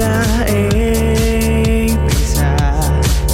em pensar.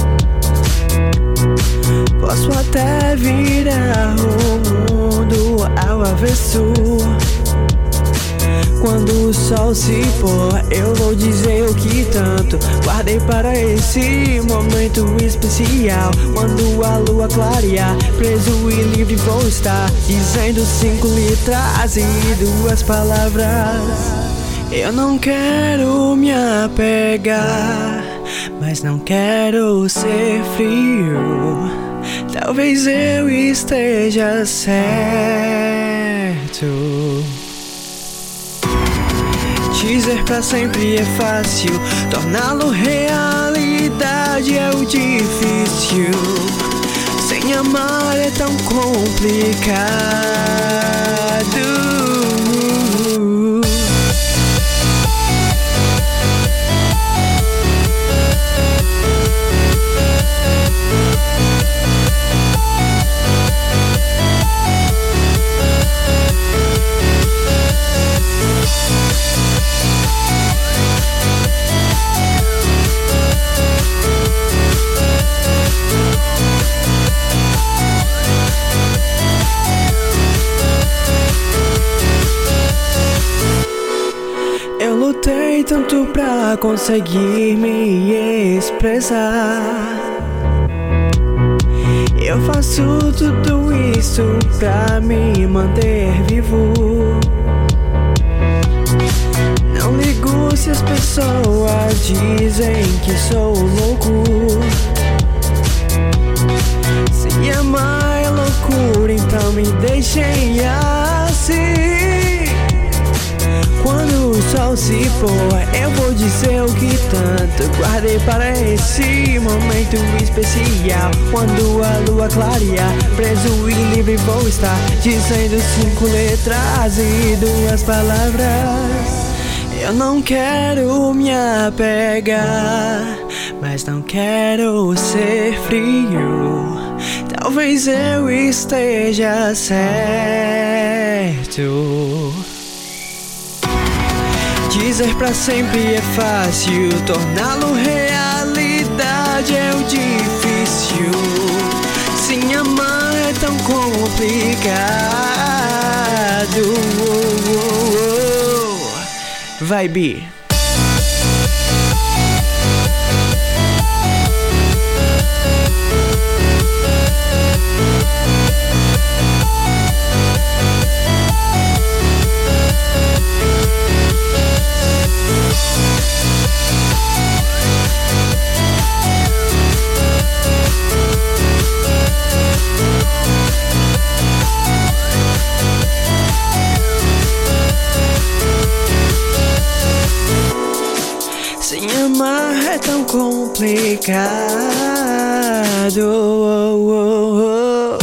Posso até virar o mundo ao avesso. Quando o sol se pôr, eu vou dizer o que tanto guardei para esse momento especial. Quando a lua clarear, preso e livre vou estar, dizendo 5 letras e 2 palavras. Eu não quero me apegar, mas não quero ser frio. Talvez eu esteja certo. Dizer pra sempre é fácil, torná-lo realidade é o difícil. Sem amar é tão complicado. Eu lutei tanto pra conseguir me expressar. Eu faço tudo isso pra me manter vivo. Não ligo se as pessoas dizem que sou louco. Se amar é loucura, então me deixem assim. Quando o sol se pôr, eu vou dizer o que tanto guardei para esse momento especial. Quando a lua clarear, preso e livre vou estar, dizendo 5 letras e 2 palavras. Eu não quero me apegar, mas não quero ser frio. Talvez eu esteja certo. Dizer pra sempre é fácil, torná-lo realidade é o difícil. Sem amar é tão complicado. Vai, Bi. Sem amar é tão complicado.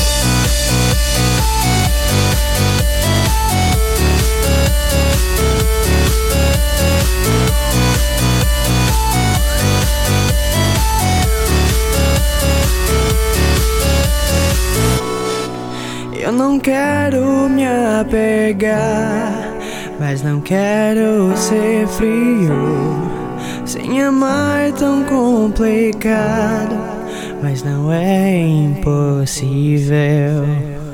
Eu não quero me apegar, mas não quero ser frio. Sem amar é tão complicado, mas não é impossível.